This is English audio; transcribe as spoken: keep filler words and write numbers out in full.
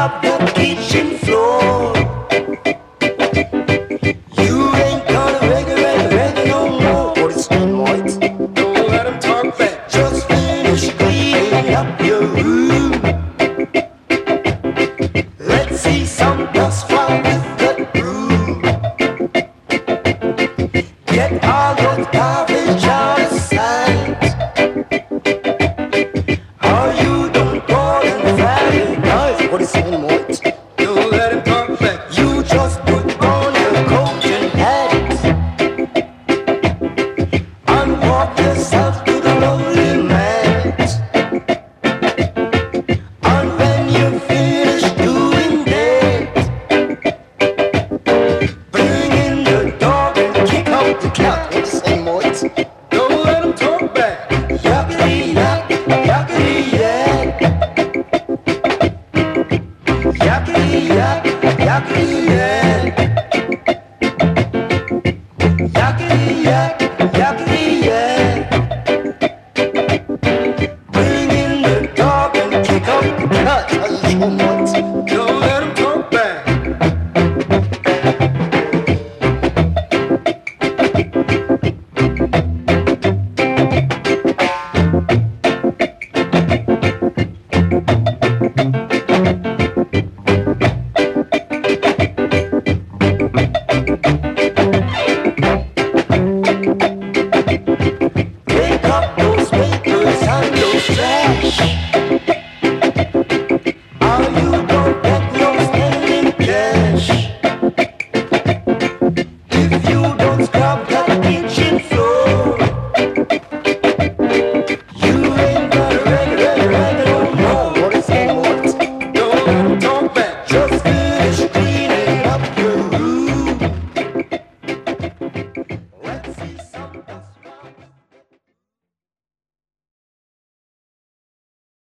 of the kitchen floor. You ain't gonna reggae, reggae, reggae no more. What is it, White? Don't let him talk back. Just finish cleaning up your room. Let's see some dust fly with the broom. Get all your garbage out of sight. Are you done calling Friday night? What is it, White? Don't let him talk back. You just put on your coat and hat and walk yourself to the lonely mat. And when you finish doing that, bring in the dog and kick out the cat. What is it, White? Don't let him talk back. Yakety yak, yakety yak. Yakety yak, yakety yak.